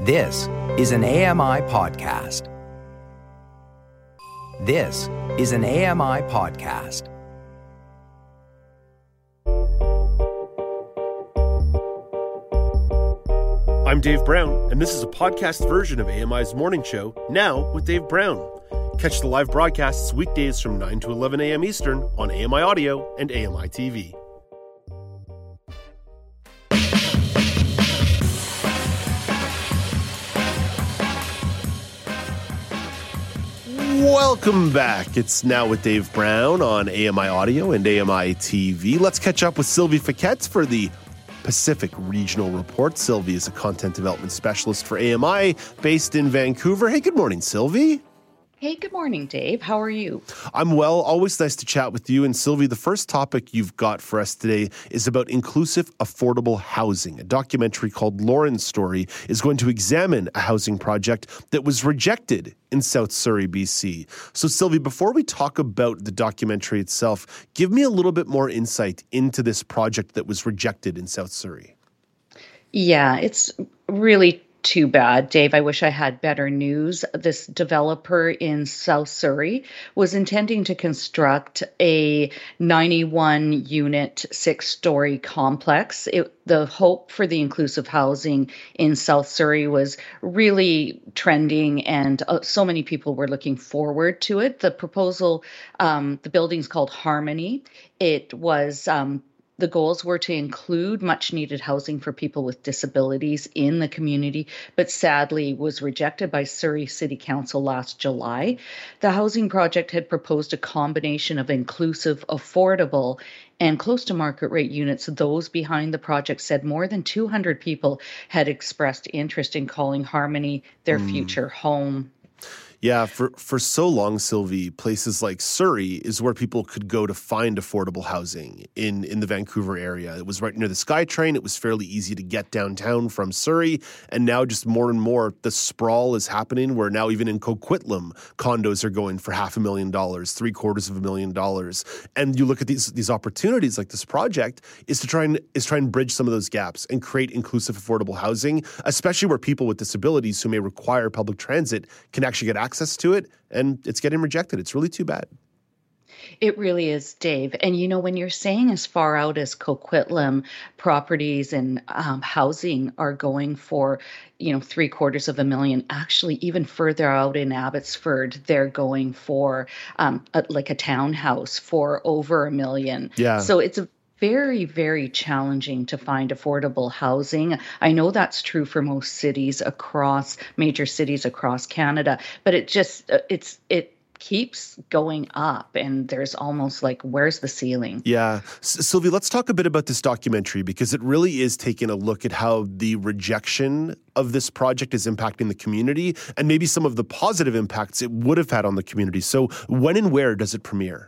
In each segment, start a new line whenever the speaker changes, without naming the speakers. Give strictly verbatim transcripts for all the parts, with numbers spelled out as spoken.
This is an A M I podcast. This is an A M I podcast.
I'm Dave Brown, and this is a podcast version of A M I's Morning Show, Now with Dave Brown. Catch the live broadcasts weekdays from nine to eleven a.m. Eastern on A M I Audio and A M I T V. Welcome back. It's Now with Dave Brown on A M I Audio and A M I T V. Let's catch up with Sylvie Fiquet for the Pacific Regional Report. Sylvie is a content development specialist for A M I based in Vancouver. Hey, good morning, Sylvie.
Hey, good morning, Dave. How are you?
I'm well. Always nice to chat with you. And Sylvie, the first topic you've got for us today is about inclusive, affordable housing. A documentary called Lauren's Story is going to examine a housing project that was rejected in South Surrey, B C. So, Sylvie, before we talk about the documentary itself, give me a little bit more insight into this project that was rejected in South Surrey.
Yeah, it's really too bad, Dave. I wish I had better news. This developer in South Surrey was intending to construct a ninety-one unit, six-story complex. It, the hope for the inclusive housing in South Surrey was really trending, and uh, so many people were looking forward to it. The proposal, um, the building's called Harmony. It was um, The goals were to include much needed housing for people with disabilities in the community, but sadly was rejected by Surrey City Council last July. The housing project had proposed a combination of inclusive, affordable, and close to market rate units. Those behind the project said more than two hundred people had expressed interest in calling Harmony their mm. future home.
Yeah, for, for so long, Sylvie, places like Surrey is where people could go to find affordable housing in, in the Vancouver area. It was right near the SkyTrain. It was fairly easy to get downtown from Surrey. And now just more and more, the sprawl is happening where now even in Coquitlam, condos are going for half a million dollars, three quarters of a million dollars. And you look at these these opportunities like this project is to try and is try and bridge some of those gaps and create inclusive, affordable housing, especially where people with disabilities who may require public transit can actually get access access to it, and it's getting rejected. It's really too bad.
It really is, Dave. And you know, when you're saying as far out as Coquitlam, properties and um, housing are going for, you know, three quarters of a million, actually even further out in Abbotsford, they're going for um, a, like a townhouse for over a million.
Yeah.
So it's a very, very challenging to find affordable housing. I know that's true for most cities across, major cities across Canada, but it just, it's, it keeps going up, and there's almost like, where's the ceiling?
Yeah. S- Sylvie, let's talk a bit about this documentary, because it really is taking a look at how the rejection of this project is impacting the community and maybe some of the positive impacts it would have had on the community. So when and where does it premiere?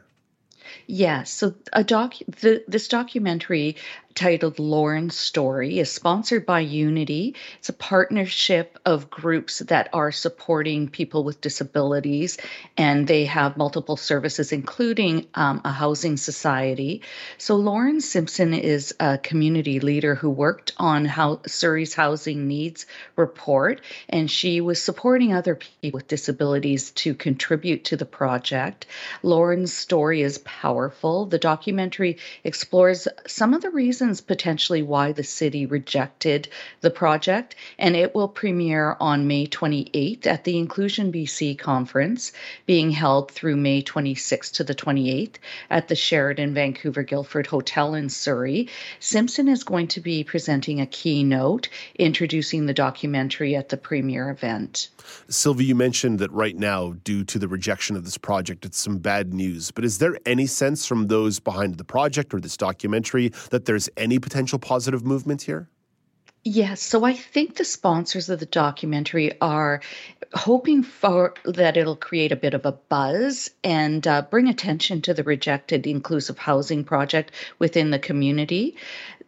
Yeah, so a doc, the, this documentary titled Lauren's Story is sponsored by Unity. It's a partnership of groups that are supporting people with disabilities, and they have multiple services, including um, a housing society. So Lauren Simpson is a community leader who worked on how Surrey's housing needs report, and she was supporting other people with disabilities to contribute to the project. Lauren's story is powerful. The documentary explores some of the reasons potentially why the city rejected the project, and it will premiere on May twenty-eighth at the Inclusion B C conference being held through May twenty-sixth to the twenty-eighth at the Sheraton Vancouver Guildford Hotel in Surrey. Simpson is going to be presenting a keynote introducing the documentary at the premiere event.
Sylvie, you mentioned that right now, due to the rejection of this project, it's some bad news. But is there any sense from those behind the project or this documentary that there's any potential positive movement here?
Yes, so I think the sponsors of the documentary are hoping for that it'll create a bit of a buzz and uh, bring attention to the rejected inclusive housing project within the community.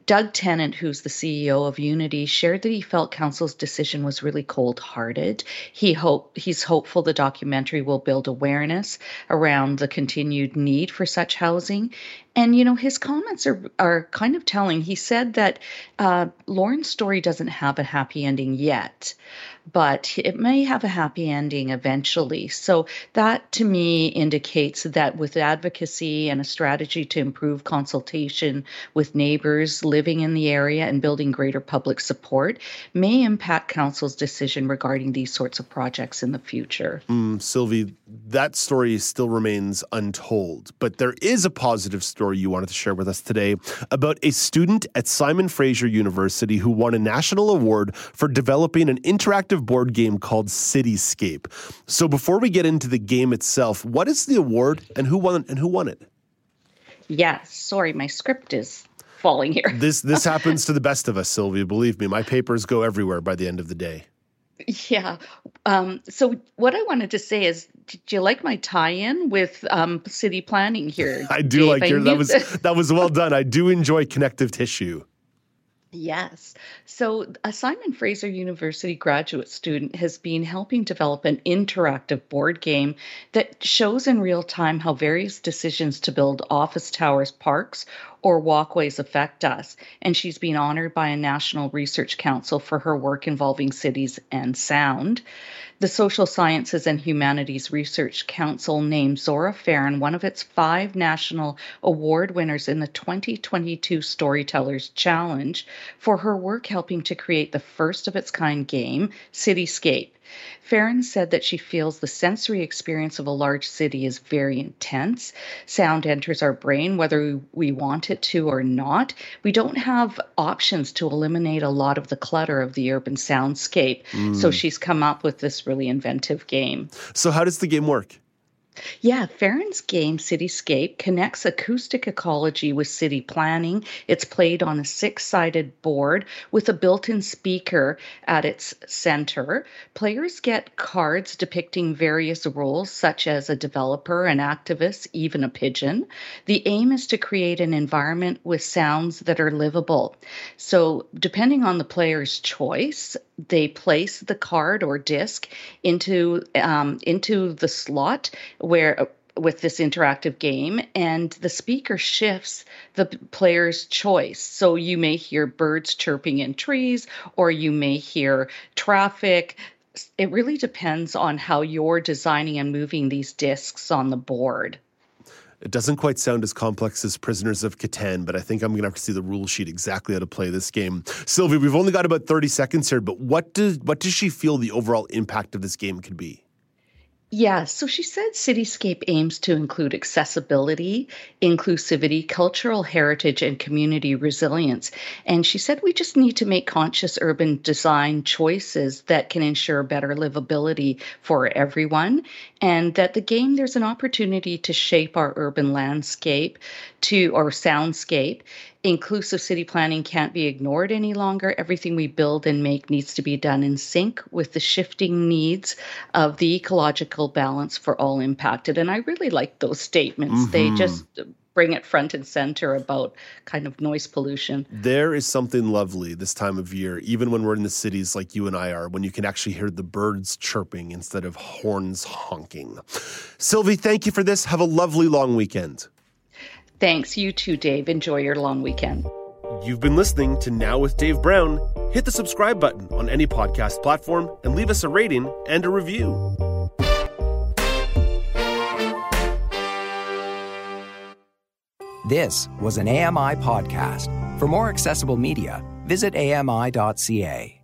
Doug Tennant, who's the C E O of Unity, shared that he felt council's decision was really cold-hearted. He hope he's hopeful the documentary will build awareness around the continued need for such housing. And, you know, his comments are, are kind of telling. He said that uh, Lauren's story doesn't have a happy ending yet, but it may have a happy ending eventually. So that, to me, indicates that with advocacy and a strategy to improve consultation with neighbors living in the area and building greater public support may impact council's decision regarding these sorts of projects in the future.
Mm, Sylvie, that story still remains untold, but there is a positive story you wanted to share with us today about a student at Simon Fraser University who won a national award for developing an interactive board game called Cityscape. So before we get into the game itself, what is the award and who won and who won it?
Yeah, sorry, my script is falling here.
This this happens to the best of us, Sylvia. Believe me, my papers go everywhere by the end of the day.
Yeah. Um, so what I wanted to say is, did you like my tie-in with um, city planning here?
I do
Dave?
like
I
your, that was
that.
that was well done. I do enjoy connective tissue.
Yes. So a Simon Fraser University graduate student has been helping develop an interactive board game that shows in real time how various decisions to build office towers, parks, or walkways affect us. And she's been honored by a National Research Council for her work involving cities and sound. The Social Sciences and Humanities Research Council named Zora Farron one of its five national award winners in the twenty twenty-two Storytellers Challenge for her work helping to create the first of its kind game, Cityscape. Farron said that she feels the sensory experience of a large city is very intense. Sound enters our brain whether we want it to or not. We don't have options to eliminate a lot of the clutter of the urban soundscape. Mm. So she's come up with this really inventive game.
So how does the game work?
Yeah, Farron's game, Cityscape, connects acoustic ecology with city planning. It's played on a six-sided board with a built-in speaker at its center. Players get cards depicting various roles, such as a developer, an activist, even a pigeon. The aim is to create an environment with sounds that are livable. So, depending on the player's choice, they place the card or disc into um, into the slot where with this interactive game, and the speaker shifts the player's choice. So you may hear birds chirping in trees, or you may hear traffic. It really depends on how you're designing and moving these discs on the board.
It doesn't quite sound as complex as Prisoners of Catan, but I think I'm going to have to see the rule sheet exactly how to play this game. Sylvie, we've only got about thirty seconds here, but what does what does she feel the overall impact of this game could be?
Yeah, so she said Cityscape aims to include accessibility, inclusivity, cultural heritage, and community resilience. And she said we just need to make conscious urban design choices that can ensure better livability for everyone. And that the game, there's an opportunity to shape our urban landscape to or soundscape. Inclusive city planning can't be ignored any longer. Everything we build and make needs to be done in sync with the shifting needs of the ecological balance for all impacted. And I really like those statements. Mm-hmm. They just bring it front and center about kind of noise pollution.
There is something lovely this time of year, even when we're in the cities like you and I are, when you can actually hear the birds chirping instead of horns honking. Sylvie, thank you for this. Have a lovely long weekend.
Thanks. You too, Dave. Enjoy your long weekend.
You've been listening to Now with Dave Brown. Hit the subscribe button on any podcast platform and leave us a rating and a review.
This was an A M I podcast. For more accessible media, visit A M I dot C A.